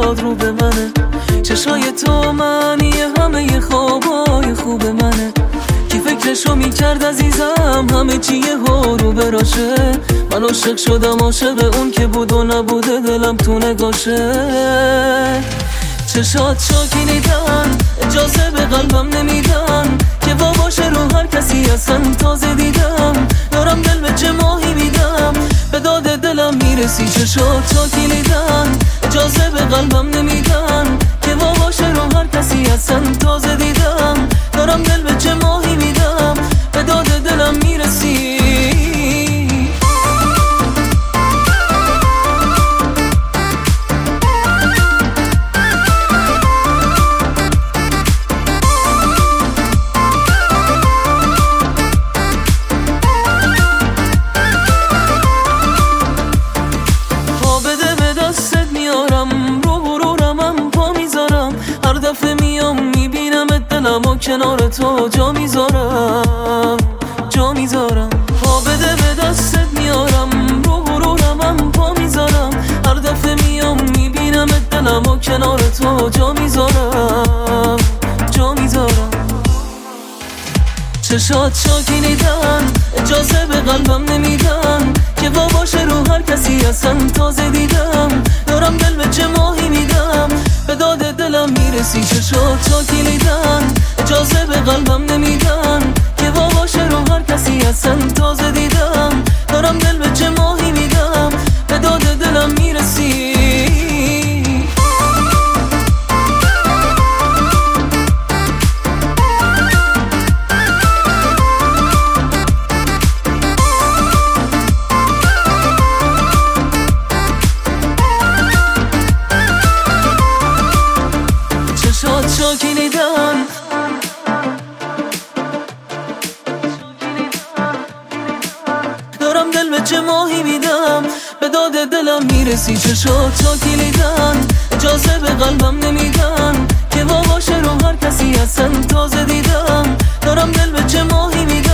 فریاد رو به منه. چشای تو معنی همه خوابای خوب منه. کی فکرشو میکرد عزیزم همه چیه ها رو براشه. من عاشق شدم عاشق اون که بود و نبوده دلم تو نگاشه. چشات شاکینیدن اجازه به قلبم نمیدن که وا باشه رو هر کسی اصلا تازه دیدم. دارم دل به چه ماهی میدم به داد دلم میرسی. چشات شاکینیدن اجازه به قلبم نمیدن که وا باشه رو هر کسی اصلا تازه دیدم. دارم دل به چه ماهی میدم به داد دلم میرسی. دلمو کنار تو جا میذارم جا میذارم. پا بده به دستت میارم رو غرورم پا میذارم. هر دفعه میام میبینم دلمو کنار تو جا میذارم جا میذارم. چشات شاکینیدن اجازه به قلبم نمیدن که وا باشه رو هر کسی اصلا تازه دیدم. دارم دل به چه ماهی میدم به داد دلم میرسی. چشات شاکینیدن اجازه به قلبم نمیدن که وا باشه رو هر کسی اصلا تازه دیدم. دارم دل به چه ماهی میدم به داد دلم میرسی. شاکینیدن دارم دل به چه ماهی میدم به داد دلم میرسی. چشات شاکینیدن اجازه به قلبم نمیدن که وا باشه رو هر کسی اصلا تازه دیدم. دارم دل به چه ماهی میدم